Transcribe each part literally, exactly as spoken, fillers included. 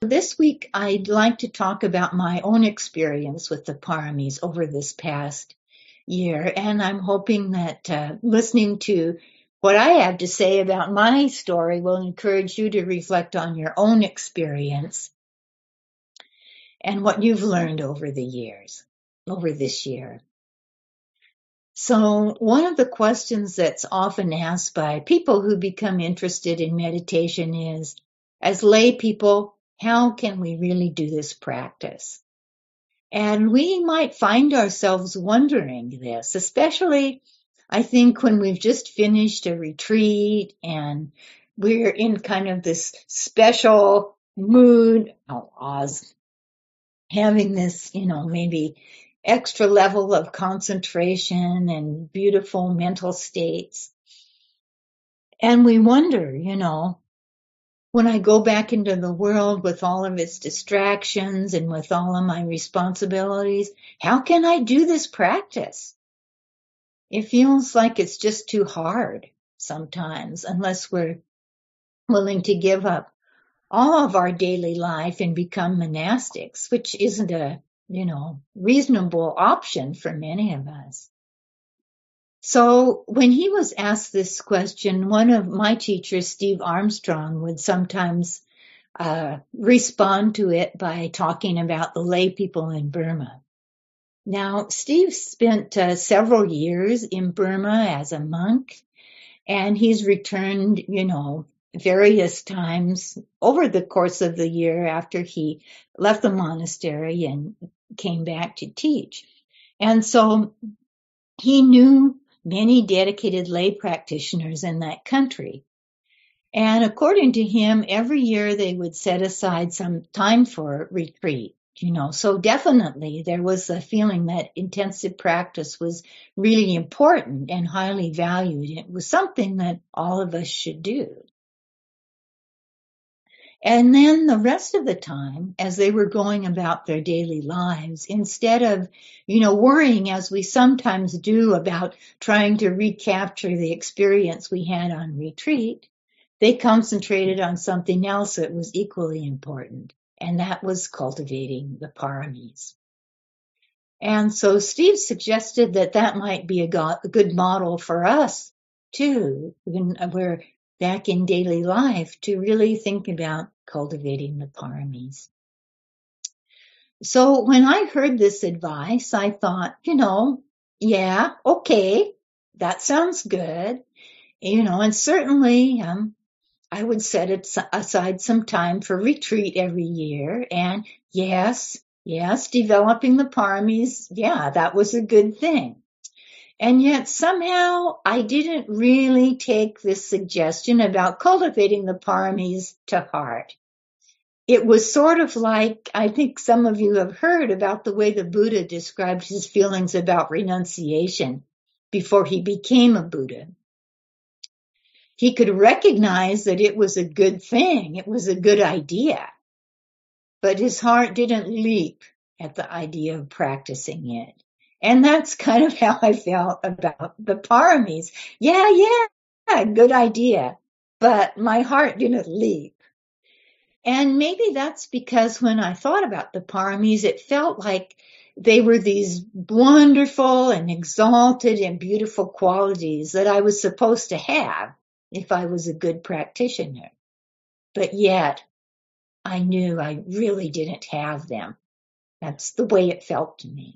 This week, I'd like to talk about my own experience with the Paramis over this past year. And I'm hoping that uh, listening to what I have to say about my story will encourage you to reflect on your own experience and what you've learned over the years, over this year. So, one of the questions that's often asked by people who become interested in meditation is, as lay people, how can we really do this practice? And we might find ourselves wondering this, especially, I think, when we've just finished a retreat and we're in kind of this special mood, oh, Oz, having this, you know, maybe extra level of concentration and beautiful mental states. And we wonder, you know, when I go back into the world with all of its distractions and with all of my responsibilities, how can I do this practice? It feels like it's just too hard sometimes, unless we're willing to give up all of our daily life and become monastics, which isn't a, you know, reasonable option for many of us. So when he was asked this question, one of my teachers, Steve Armstrong, would sometimes uh, respond to it by talking about the lay people in Burma. Now, Steve spent uh, several years in Burma as a monk, and he's returned, you know, various times over the course of the year after he left the monastery and came back to teach. And so he knew many dedicated lay practitioners in that country. And according to him, every year they would set aside some time for retreat, you know. So definitely there was a feeling that intensive practice was really important and highly valued. It was something that all of us should do. And then the rest of the time, as they were going about their daily lives, instead of, you know, worrying as we sometimes do about trying to recapture the experience we had on retreat, they concentrated on something else that was equally important, and that was cultivating the paramis. And so Steve suggested that that might be a, go- a good model for us, too, when we're back in daily life, to really think about cultivating the paramis. So when I heard this advice, I thought, you know, yeah, okay, that sounds good, you know, and certainly um, I would set it aside some time for retreat every year. And yes, yes, developing the paramis, yeah, that was a good thing. And yet somehow I didn't really take this suggestion about cultivating the paramis to heart. It was sort of like, I think some of you have heard about the way the Buddha described his feelings about renunciation before he became a Buddha. He could recognize that it was a good thing, it was a good idea, but his heart didn't leap at the idea of practicing it. And that's kind of how I felt about the paramis. Yeah, yeah, good idea, but my heart didn't leap. And maybe that's because when I thought about the paramis, it felt like they were these wonderful and exalted and beautiful qualities that I was supposed to have if I was a good practitioner. But yet, I knew I really didn't have them. That's the way it felt to me.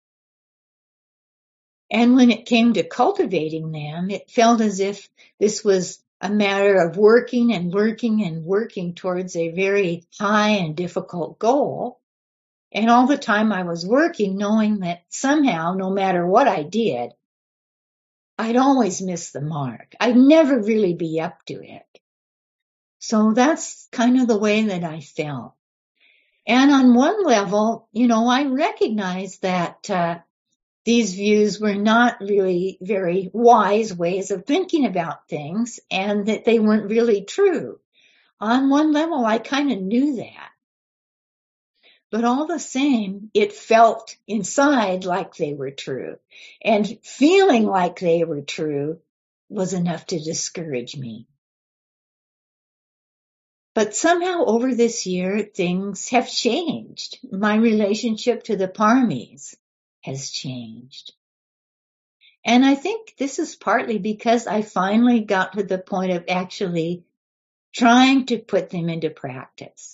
And when it came to cultivating them, it felt as if this was a matter of working and working and working towards a very high and difficult goal. And all the time I was working, knowing that somehow, no matter what I did, I'd always miss the mark. I'd never really be up to it. So that's kind of the way that I felt. And on one level, you know, I recognized that uh, these views were not really very wise ways of thinking about things and that they weren't really true. On one level, I kind of knew that. But all the same, it felt inside like they were true. And feeling like they were true was enough to discourage me. But somehow over this year, things have changed. My relationship to the paramis has changed. And I think this is partly because I finally got to the point of actually trying to put them into practice.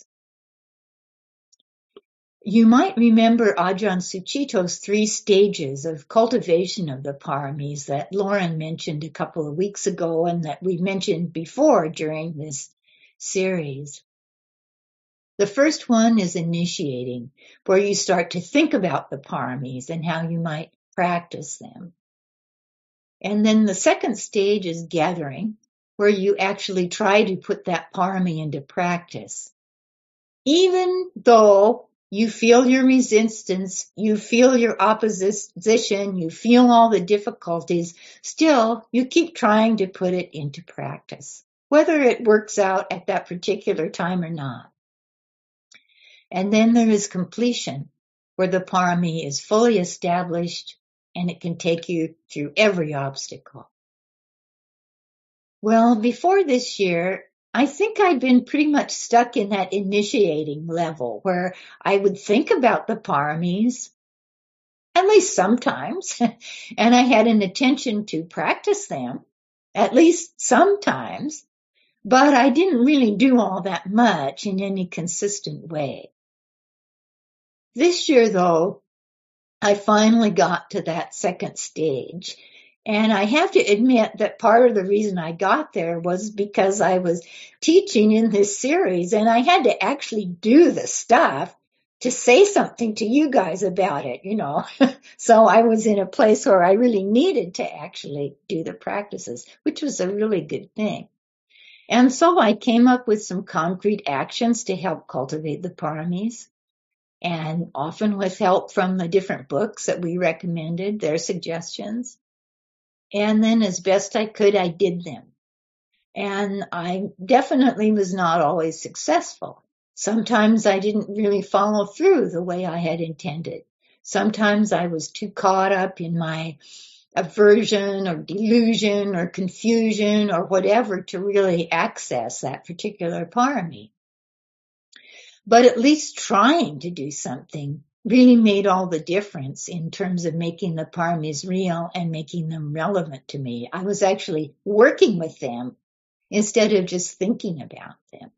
You might remember Ajahn Sucitto's three stages of cultivation of the paramis that Lauren mentioned a couple of weeks ago and that we mentioned before during this series. The first one is initiating, where you start to think about the paramis and how you might practice them. And then the second stage is gathering, where you actually try to put that parami into practice. Even though you feel your resistance, you feel your opposition, you feel all the difficulties, still you keep trying to put it into practice, whether it works out at that particular time or not. And then there is completion, where the parami is fully established and it can take you through every obstacle. Well, before this year, I think I'd been pretty much stuck in that initiating level where I would think about the paramis, at least sometimes, and I had an intention to practice them, at least sometimes, but I didn't really do all that much in any consistent way. This year, though, I finally got to that second stage. And I have to admit that part of the reason I got there was because I was teaching in this series and I had to actually do the stuff to say something to you guys about it, you know. So I was in a place where I really needed to actually do the practices, which was a really good thing. And so I came up with some concrete actions to help cultivate the paramis. And often with help from the different books that we recommended, their suggestions. And then as best I could, I did them. And I definitely was not always successful. Sometimes I didn't really follow through the way I had intended. Sometimes I was too caught up in my aversion or delusion or confusion or whatever to really access that particular parami. But at least trying to do something really made all the difference in terms of making the paramis real and making them relevant to me. I was actually working with them instead of just thinking about them.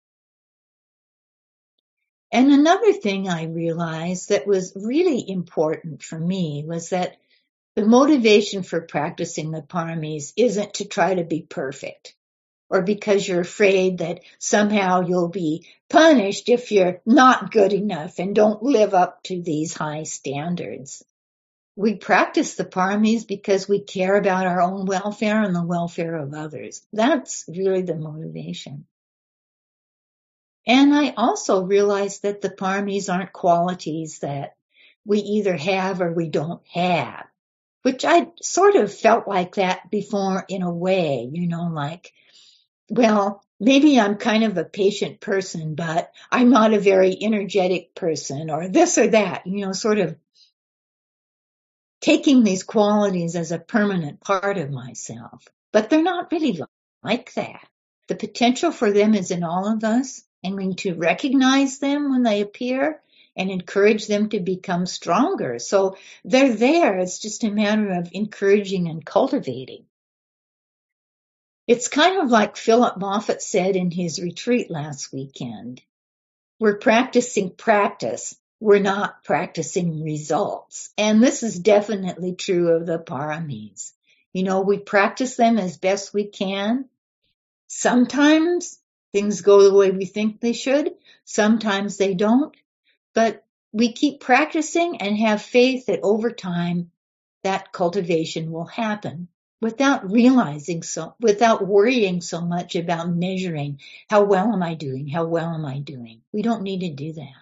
And another thing I realized that was really important for me was that the motivation for practicing the paramis isn't to try to be perfect, or because you're afraid that somehow you'll be punished if you're not good enough and don't live up to these high standards. We practice the paramis because we care about our own welfare and the welfare of others. That's really the motivation. And I also realized that the paramis aren't qualities that we either have or we don't have, which I sort of felt like that before in a way, you know, like, well, maybe I'm kind of a patient person, but I'm not a very energetic person or this or that, you know, sort of taking these qualities as a permanent part of myself. But they're not really like that. The potential for them is in all of us, and we need to recognize them when they appear and encourage them to become stronger. So they're there. It's just a matter of encouraging and cultivating. It's kind of like Philip Moffat said in his retreat last weekend. We're practicing practice. We're not practicing results. And this is definitely true of the paramis. You know, we practice them as best we can. Sometimes things go the way we think they should. Sometimes they don't. But we keep practicing and have faith that over time that cultivation will happen without realizing so, without worrying so much about measuring how well am I doing, how well am I doing. We don't need to do that.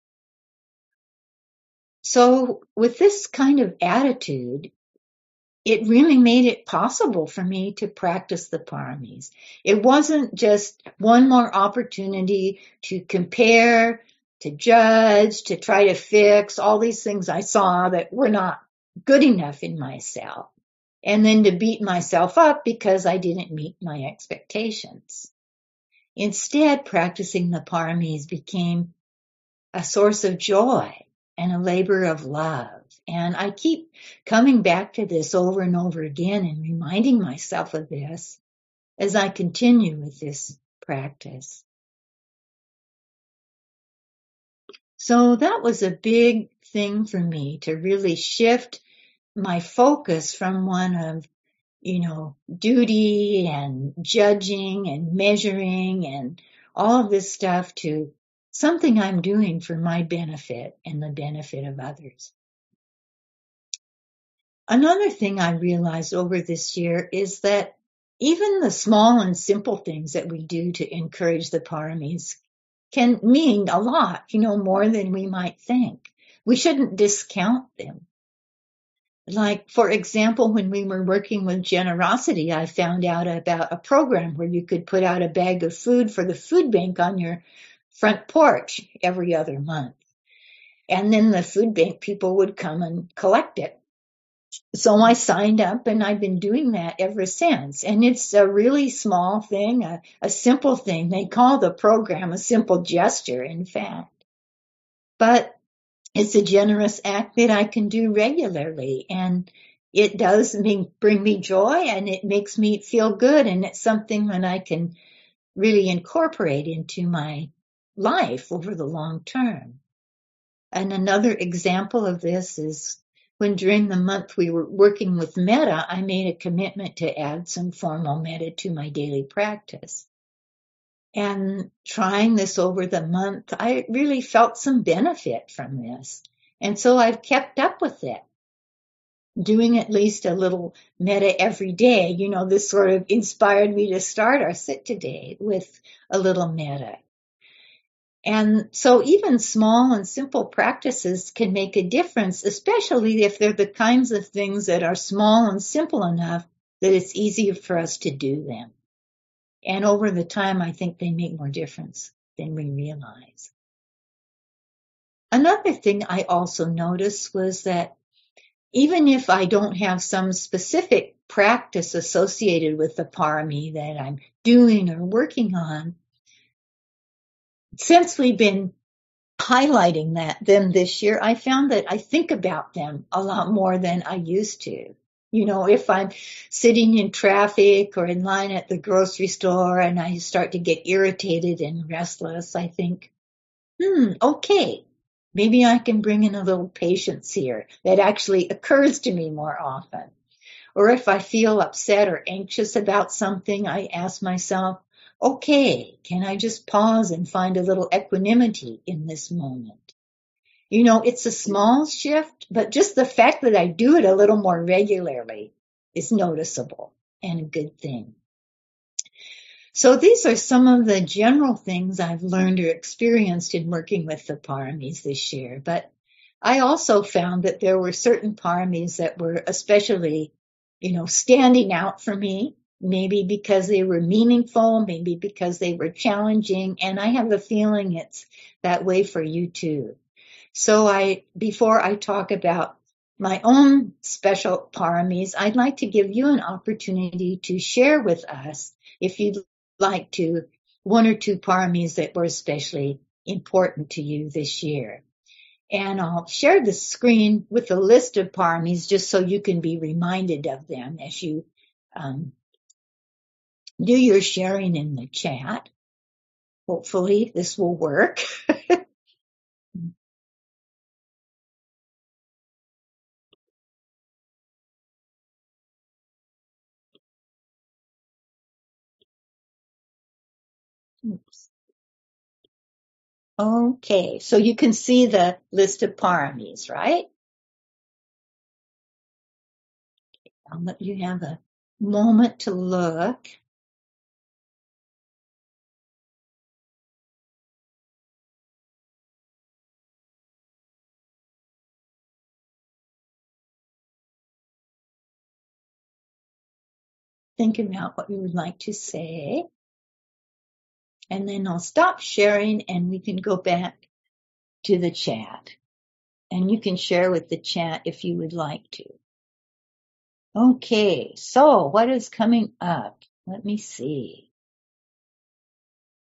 So with this kind of attitude, it really made it possible for me to practice the paramis. It wasn't just one more opportunity to compare, to judge, to try to fix all these things I saw that were not good enough in myself, and then to beat myself up because I didn't meet my expectations. Instead, practicing the paramis became a source of joy and a labor of love. And I keep coming back to this over and over again and reminding myself of this as I continue with this practice. So that was a big thing for me, to really shift my focus from one of, you know, duty and judging and measuring and all of this stuff to something I'm doing for my benefit and the benefit of others. Another thing I realized over this year is that even the small and simple things that we do to encourage the paramis can mean a lot, you know, more than we might think. We shouldn't discount them. Like, for example, when we were working with generosity, I found out about a program where you could put out a bag of food for the food bank on your front porch every other month. And then the food bank people would come and collect it. So I signed up, and I've been doing that ever since. And it's a really small thing, a, a simple thing. They call the program a simple gesture, in fact. But it's a generous act that I can do regularly, and it does mean, bring me joy, and it makes me feel good, and it's something that I can really incorporate into my life over the long term. And another example of this is when during the month we were working with metta, I made a commitment to add some formal metta to my daily practice. And trying this over the month, I really felt some benefit from this. And so I've kept up with it, doing at least a little metta every day. You know, this sort of inspired me to start our sit today with a little metta. And so even small and simple practices can make a difference, especially if they're the kinds of things that are small and simple enough that it's easier for us to do them. And over the time, I think they make more difference than we realize. Another thing I also noticed was that even if I don't have some specific practice associated with the parami that I'm doing or working on, since we've been highlighting that them this year, I found that I think about them a lot more than I used to. You know, if I'm sitting in traffic or in line at the grocery store and I start to get irritated and restless, I think, hmm, okay, maybe I can bring in a little patience here. That actually occurs to me more often. Or if I feel upset or anxious about something, I ask myself, okay, can I just pause and find a little equanimity in this moment? You know, it's a small shift, but just the fact that I do it a little more regularly is noticeable and a good thing. So these are some of the general things I've learned or experienced in working with the paramis this year. But I also found that there were certain paramis that were especially, you know, standing out for me, maybe because they were meaningful, maybe because they were challenging. And I have a feeling it's that way for you too. So I, before I talk about my own special paramis, I'd like to give you an opportunity to share with us, if you'd like to, one or two paramis that were especially important to you this year. And I'll share the screen with a list of paramis just so you can be reminded of them as you um, do your sharing in the chat. Hopefully this will work. Oops. Okay, so you can see the list of paramis, right? I'll let you have a moment to look. Think about what you would like to say. And then I'll stop sharing and we can go back to the chat. And you can share with the chat if you would like to. Okay, so what is coming up? Let me see.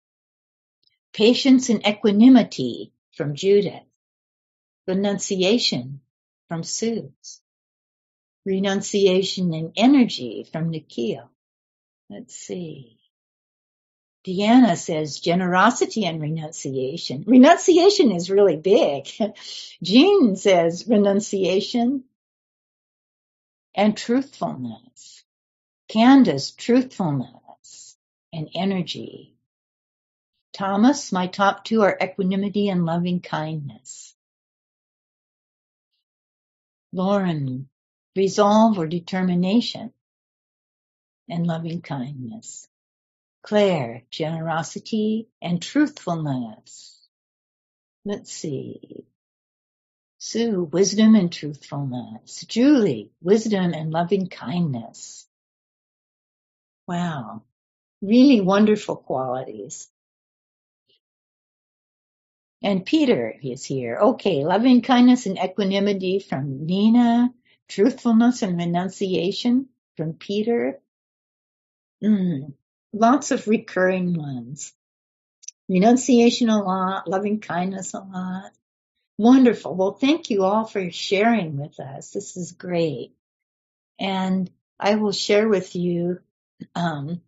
Patience and equanimity from Judith. Renunciation from Sue. Renunciation and energy from Nikhil. Let's see. Deanna says generosity and renunciation. Renunciation is really big. Jean says renunciation and truthfulness. Candace, truthfulness and energy. Thomas, my top two are equanimity and loving kindness. Lauren, resolve or determination and loving kindness. Claire, generosity and truthfulness. Let's see. Sue, wisdom and truthfulness. Julie, wisdom and loving kindness. Wow. Really wonderful qualities. And Peter is here. Okay, loving kindness and equanimity from Nina. Truthfulness and renunciation from Peter. Mm, lots of recurring ones. Renunciation a lot, loving kindness a lot. Wonderful. Well, thank you all for sharing with us. This is great. And I will share with you um,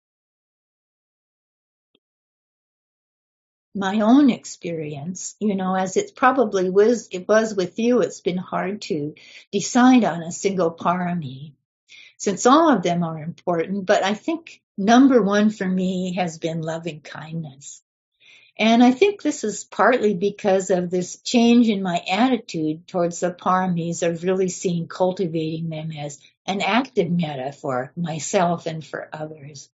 my own experience. You know, as it probably was, it was with you, it's been hard to decide on a single parami, since all of them are important. But I think number one for me has been loving kindness. And I think this is partly because of this change in my attitude towards the paramis, of really seeing cultivating them as an active metta for myself and for others.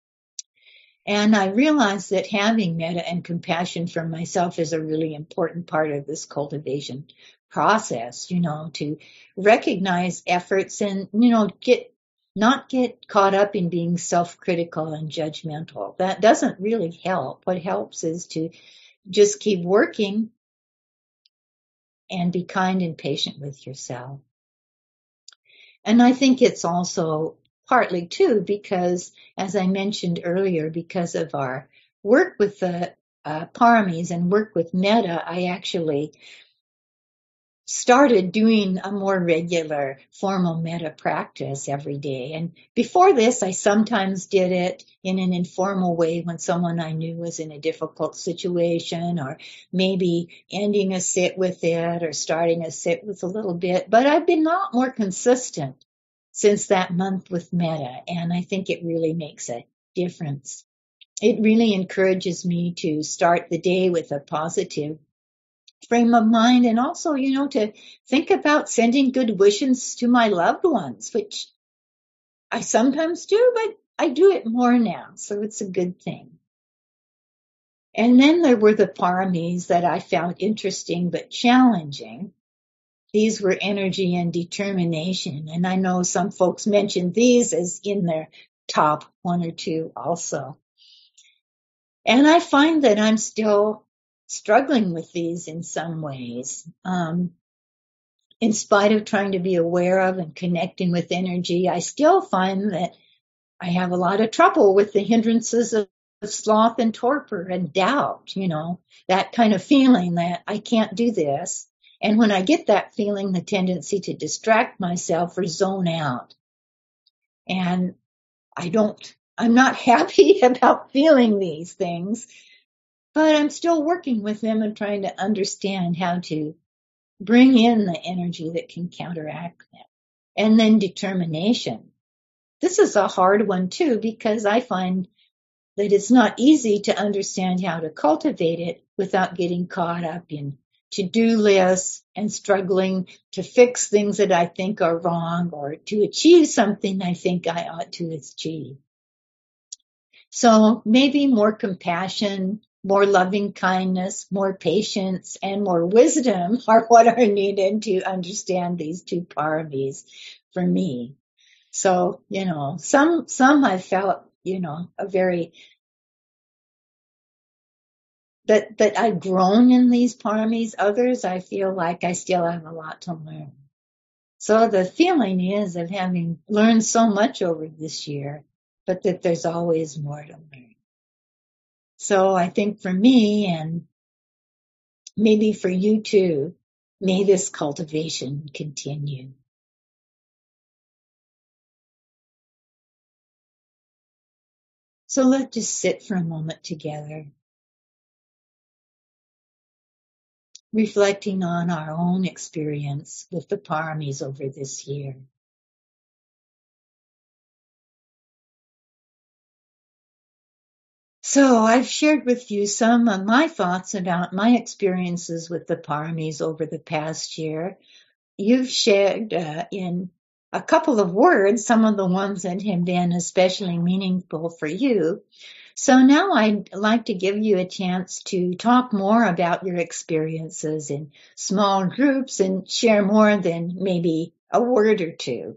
And I realized that having metta and compassion for myself is a really important part of this cultivation process, you know, to recognize efforts and, you know, get not get caught up in being self-critical and judgmental. That doesn't really help. What helps is to just keep working and be kind and patient with yourself. And I think it's also partly too because, as I mentioned earlier, because of our work with the uh, paramis and work with metta, I actually started doing a more regular formal metta practice every day. And before this, I sometimes did it in an informal way when someone I knew was in a difficult situation, or maybe ending a sit with it or starting a sit with a little bit. But I've been a lot more consistent since that month with metta, and I think it really makes a difference. It really encourages me to start the day with a positive frame of mind, and also, you know, to think about sending good wishes to my loved ones, which I sometimes do, but I do it more now, so it's a good thing. And then there were the paramis that I found interesting but challenging. These were energy and determination, and I know some folks mentioned these as in their top one or two also. And I find that I'm still struggling with these in some ways. Um, in spite of trying to be aware of and connecting with energy, I still find that I have a lot of trouble with the hindrances of sloth and torpor and doubt, you know, that kind of feeling that I can't do this. And when I get that feeling, the tendency to distract myself or zone out. And I don't, I'm not happy about feeling these things, but I'm still working with them and trying to understand how to bring in the energy that can counteract them. And then determination. This is a hard one too, because I find that it's not easy to understand how to cultivate it without getting caught up in to-do lists and struggling to fix things that I think are wrong or to achieve something I think I ought to achieve. So maybe more compassion, more loving kindness, more patience, and more wisdom are what are needed to understand these two paramis for me. So, you know, some, some I felt, you know, a very, that, that I've grown in these paramis. Others, I feel like I still have a lot to learn. So the feeling is of having learned so much over this year, but that there's always more to learn. So I think for me, and maybe for you too, may this cultivation continue. So let's just sit for a moment together, reflecting on our own experience with the paramis over this year. So I've shared with you some of my thoughts about my experiences with the paramis over the past year. You've shared uh, in a couple of words some of the ones that have been especially meaningful for you. So now I'd like to give you a chance to talk more about your experiences in small groups and share more than maybe a word or two.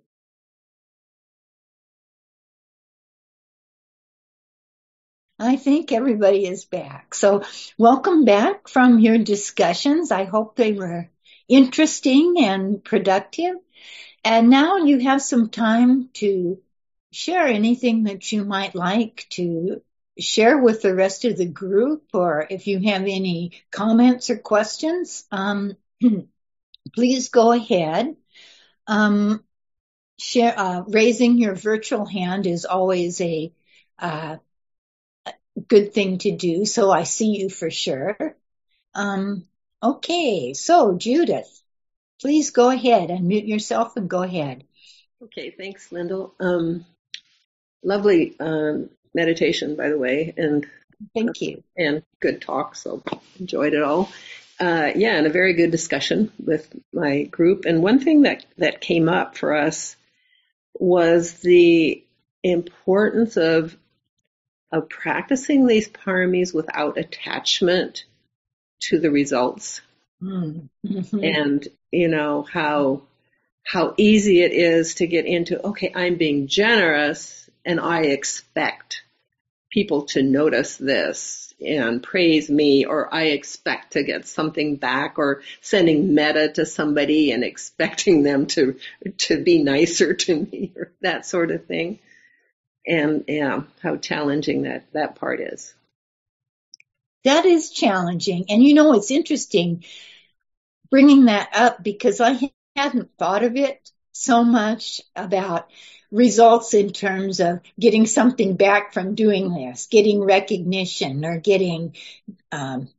I think everybody is back. So welcome back from your discussions. I hope they were interesting and productive. And now you have some time to share anything that you might like to share with the rest of the group, or if you have any comments or questions, um, please go ahead. Um, share, uh, raising your virtual hand is always a uh, good thing to do, so I see you for sure. Um, okay, so Judith, please go ahead, unmute yourself and go ahead. Okay, thanks, Lyndall. Um, lovely um, meditation, by the way, and Thank you. and good talk. So enjoyed it all. Uh, yeah, and a very good discussion with my group. And one thing that that came up for us was the importance of of practicing these paramis without attachment to the results. Mm-hmm. And you know how how easy it is to get into, okay, I'm being generous and I expect people to notice this and praise me, or I expect to get something back, or sending metta to somebody and expecting them to to be nicer to me, or that sort of thing. And yeah, how challenging that that part is. That is challenging. And you know, it's interesting bringing that up because I hadn't thought of it so much about results in terms of getting something back from doing this, getting recognition or getting um,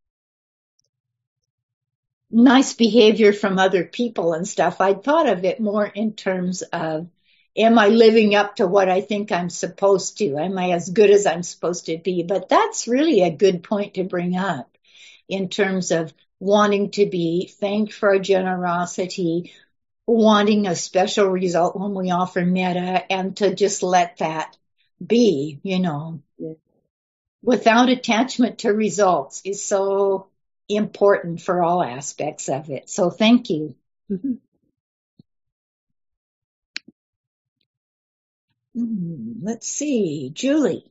nice behavior from other people and stuff. I'd thought of it more in terms of, am I living up to what I think I'm supposed to? Am I as good as I'm supposed to be? But that's really a good point to bring up in terms of wanting to be thanked for our generosity, wanting a special result when we offer metta, and to just let that be, you know, Yeah. without attachment to results is so important for all aspects of it. So thank you. Mm-hmm. Mm, let's see, Julie.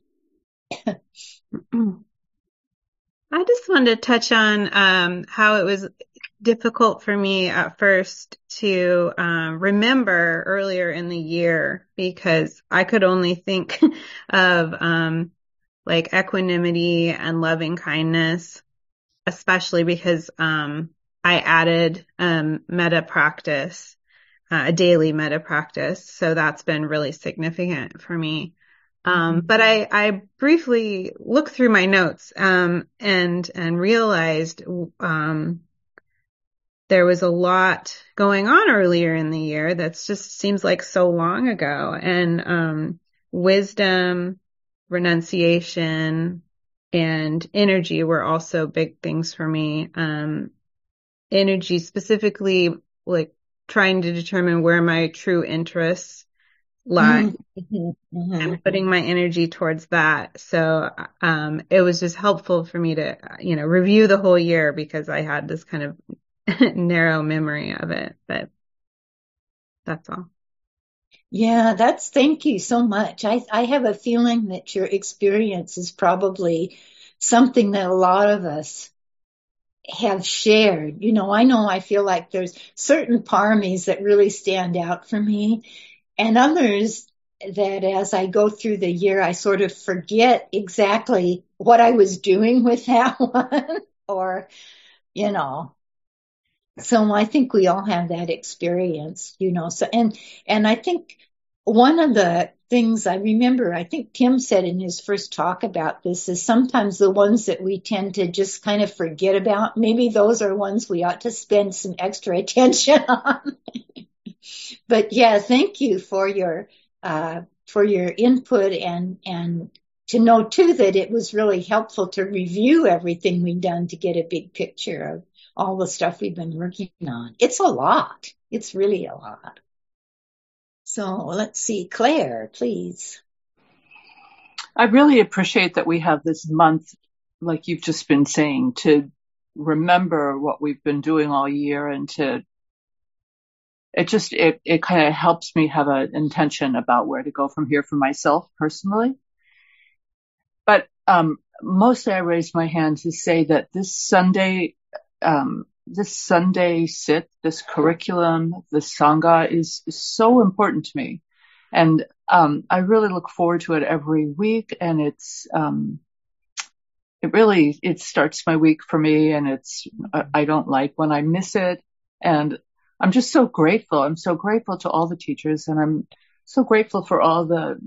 I just wanted to touch on um, how it was difficult for me at first to um, remember earlier in the year, because I could only think of um, like equanimity and loving kindness, especially because um, I added um, metta practice, uh, a daily metta practice. So that's been really significant for me. Um, but I, I briefly looked through my notes, um, and, and realized, um, there was a lot going on earlier in the year that's just seems like so long ago. And, um, wisdom, renunciation, and energy were also big things for me. Um, energy specifically, like trying to determine where my true interests lie. Mm-hmm. Mm-hmm. I'm putting my energy towards that. So, um, it was just helpful for me to, you know, review the whole year because I had this kind of narrow memory of it, but that's all. Yeah, that's, thank you so much. I, I have a feeling that your experience is probably something that a lot of us have shared. You know, I know I feel like there's certain paramis that really stand out for me, and others that as I go through the year, I sort of forget exactly what I was doing with that one, or, you know, so I think we all have that experience, you know, so, and, and I think one of the things I remember, I think Tim said in his first talk about this, is sometimes the ones that we tend to just kind of forget about, maybe those are ones we ought to spend some extra attention on. But yeah, thank you for your, uh, for your input, and, and to know too that it was really helpful to review everything we've done to get a big picture of all the stuff we've been working on. It's a lot. It's really a lot. So let's see, Claire, please. I really appreciate that we have this month, like you've just been saying, to remember what we've been doing all year, and to, it just, it, it kind of helps me have an intention about where to go from here for myself personally. But um, mostly I raised my hand to say that this Sunday, um, this Sunday sit, this curriculum, the Sangha is so important to me. And um, I really look forward to it every week. And it's, um, it really, it starts my week for me. And it's, I don't like when I miss it. And I'm just so grateful. I'm so grateful to all the teachers, and I'm so grateful for all the,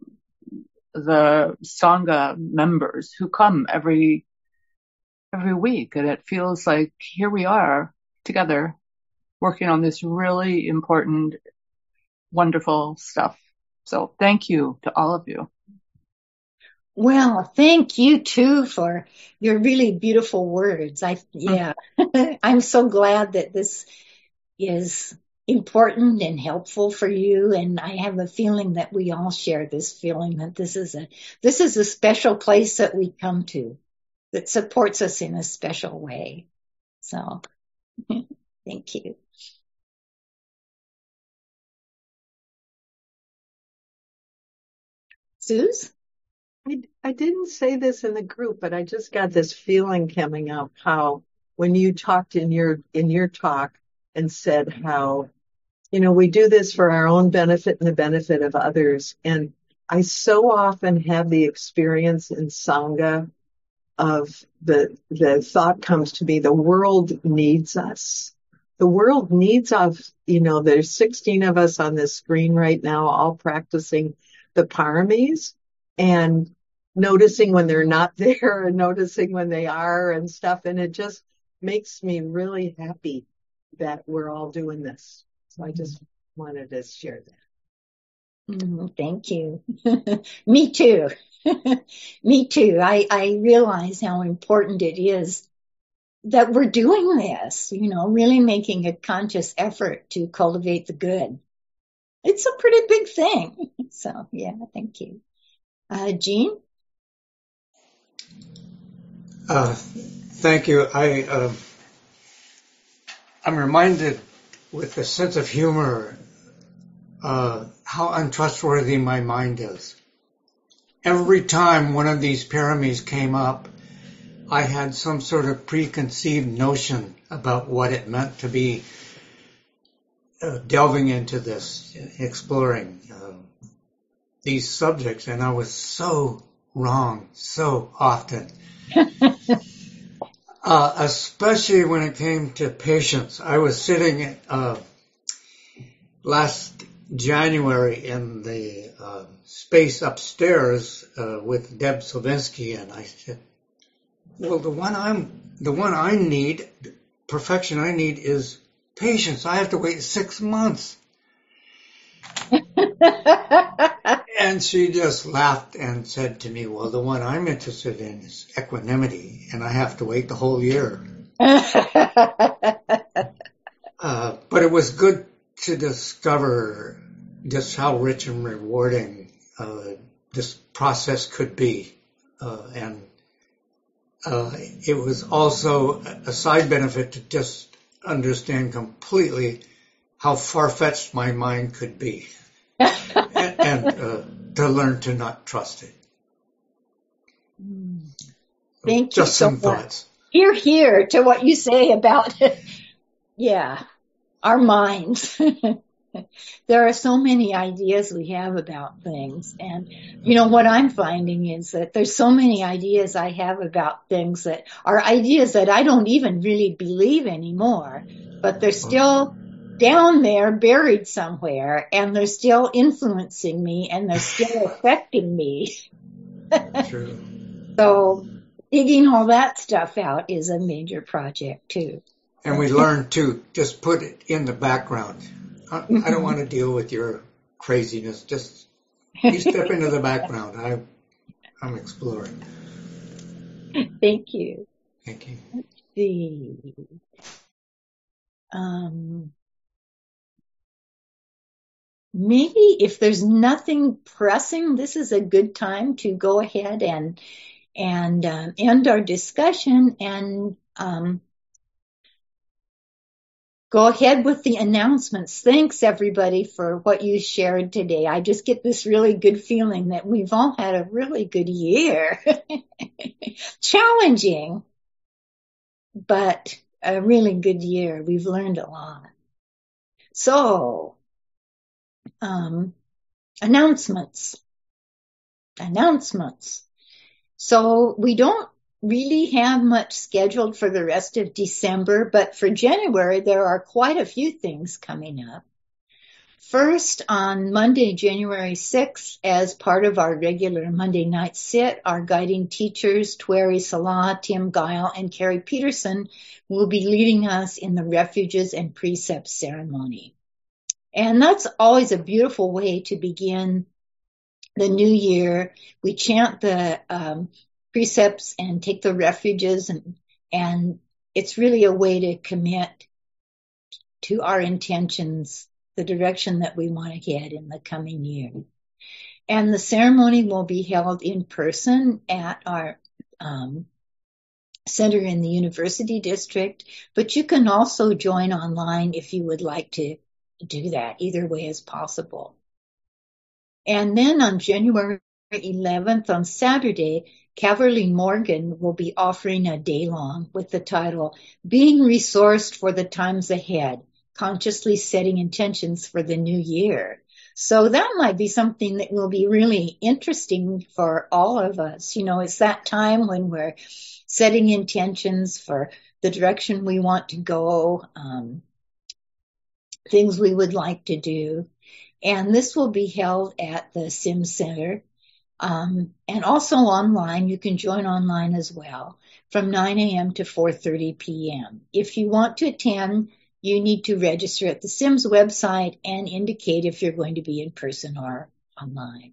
the Sangha members who come every, every week. And it feels like here we are together working on this really important, wonderful stuff. So thank you to all of you. Well, thank you too for your really beautiful words. I, yeah, I'm so glad that this is important and helpful for you. And I have a feeling that we all share this feeling that this is a, this is a special place that we come to that supports us in a special way. So thank you. Suze? I, I didn't say this in the group, but I just got this feeling coming up how when you talked in your in your talk and said how, you know, we do this for our own benefit and the benefit of others. And I so often have the experience in Sangha of the the thought comes to me, the world needs us. The world needs us. You know, there's sixteen of us on this screen right now, all practicing the paramis and noticing when they're not there and noticing when they are and stuff. And it just makes me really happy that we're all doing this. So I just wanted to share that. Mm, thank you. Me too. Me too. I, I realize how important it is that we're doing this, you know, really making a conscious effort to cultivate the good. It's a pretty big thing. So, yeah, thank you. Uh, Jean? Uh, thank you. I, uh, I'm reminded with a sense of humor uh, how untrustworthy my mind is. Every time one of these paramis came up, I had some sort of preconceived notion about what it meant to be uh, delving into this, exploring uh, these subjects, and I was so wrong so often. uh, especially when it came to patience. I was sitting uh, last January in the uh, space upstairs uh, with Deb Slavinsky, and I said, well, the one I'm, the one I need, perfection I need is patience. I have to wait six months. And she just laughed and said to me, well, the one I'm interested in is equanimity, and I have to wait the whole year. uh, but it was good to discover just how rich and rewarding uh, this process could be. Uh, and uh, it was also a side benefit to just understand completely how far-fetched my mind could be. and and uh, to learn to not trust it. Thank Just you some so much. thoughts. Hear, hear to what you say about, yeah, our minds. There are so many ideas we have about things. And, you know, what I'm finding is that there's so many ideas I have about things that are ideas that I don't even really believe anymore, but they're still down there, buried somewhere, and they're still influencing me, and they're still affecting me. True. So digging all that stuff out is a major project too. And we learn to just put it in the background. I, I don't want to deal with your craziness. Just you step into the background. I, I'm exploring. Thank you. Thank you. Let's see. Um, maybe if there's nothing pressing, this is a good time to go ahead and and um, end our discussion and um, go ahead with the announcements. Thanks, everybody, for what you shared today. I just get this really good feeling that we've all had a really good year. Challenging, but a really good year. We've learned a lot. So, um, announcements. Announcements. So we don't really have much scheduled for the rest of December, but for January, there are quite a few things coming up. First, on Monday, January sixth, as part of our regular Monday night sit, our guiding teachers, Tweri Salah, Tim Guile, and Carrie Peterson, will be leading us in the Refuges and Precepts ceremony. And that's always a beautiful way to begin the new year. We chant the um, precepts and take the refuges, and, and it's really a way to commit to our intentions, the direction that we want to head in the coming year. And the ceremony will be held in person at our um, center in the University District, but you can also join online if you would like to do that. Either way is possible. And then on January eleventh, on Saturday, Caverly Morgan will be offering a day-long with the title, Being Resourced for the Times Ahead, Consciously Setting Intentions for the New Year. So that might be something that will be really interesting for all of us. You know, it's that time when we're setting intentions for the direction we want to go, um, things we would like to do. And this will be held at the Sim Center. Um, and also online, you can join online as well from nine a.m. to four thirty p.m. If you want to attend, you need to register at the Sims website and indicate if you're going to be in person or online.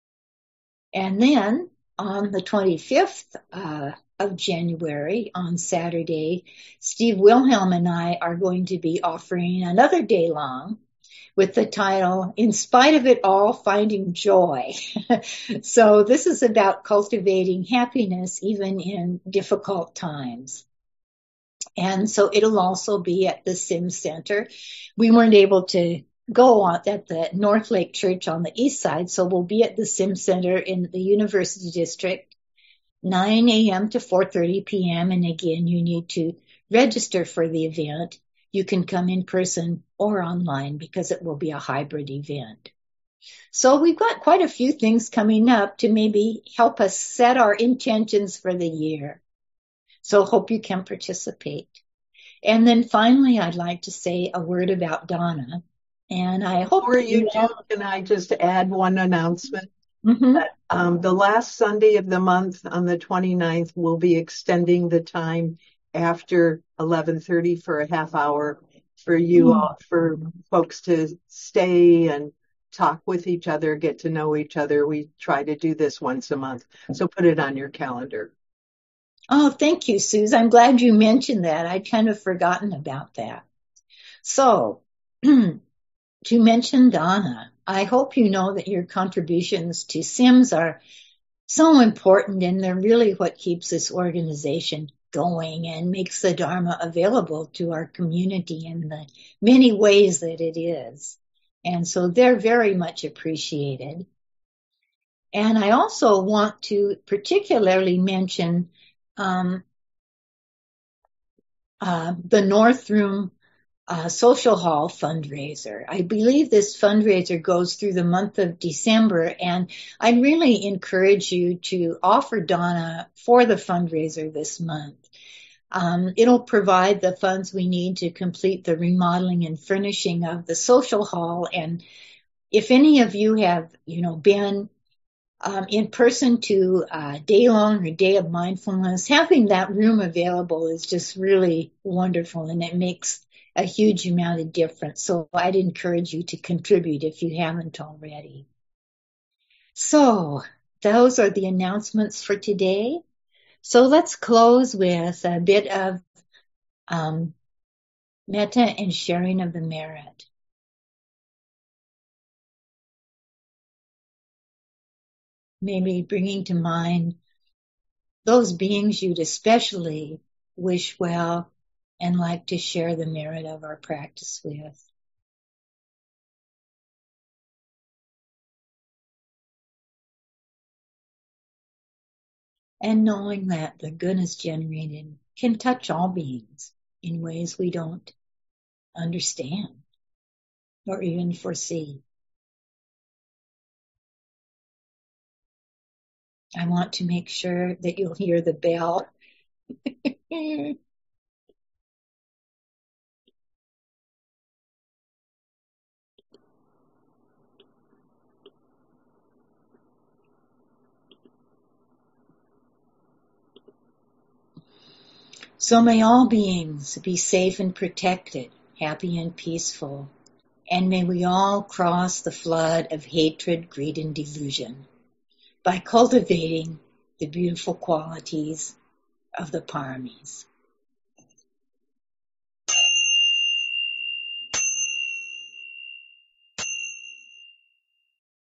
And then on the twenty-fifth uh, of January, on Saturday, Steve Wilhelm and I are going to be offering another day long with the title, In Spite of It All, Finding Joy. So this is about cultivating happiness even in difficult times. And so it'll also be at the Sim Center. We weren't able to go on at the North Lake Church on the east side, so we'll be at the Sim Center in the University District, nine a.m. to four thirty p.m. And again, you need to register for the event. You can come in person or online because it will be a hybrid event. So we've got quite a few things coming up to maybe help us set our intentions for the year. So hope you can participate. And then finally, I'd like to say a word about Donna. And I hope Before that you you do, all... can I just add one announcement? Mm-hmm. That, um, the last Sunday of the month on the twenty-ninth, we'll be extending the time after eleven thirty for a half hour for you Mm. all, for folks to stay and talk with each other, get to know each other. We try to do this once a month. So put it on your calendar. Oh, thank you, Suze. I'm glad you mentioned that. I'd kind of forgotten about that. So, to mention Donna, I hope you know that your contributions to Sims are so important, and they're really what keeps this organization going and makes the Dharma available to our community in the many ways that it is. And so they're very much appreciated. And I also want to particularly mention um, uh, the North Room uh, Social Hall fundraiser. I believe this fundraiser goes through the month of December, and I really encourage you to offer Donna for the fundraiser this month. Um, it'll provide the funds we need to complete the remodeling and furnishing of the social hall. And if any of you have, you know, been um, in person to a day long or day of mindfulness, having that room available is just really wonderful, and it makes a huge amount of difference. So I'd encourage you to contribute if you haven't already. So those are the announcements for today. So let's close with a bit of um, metta and sharing of the merit. Maybe bringing to mind those beings you'd especially wish well and like to share the merit of our practice with. And knowing that the goodness generated can touch all beings in ways we don't understand or even foresee. I want to make sure that you'll hear the bell. So may all beings be safe and protected, happy and peaceful, and may we all cross the flood of hatred, greed, and delusion by cultivating the beautiful qualities of the paramis.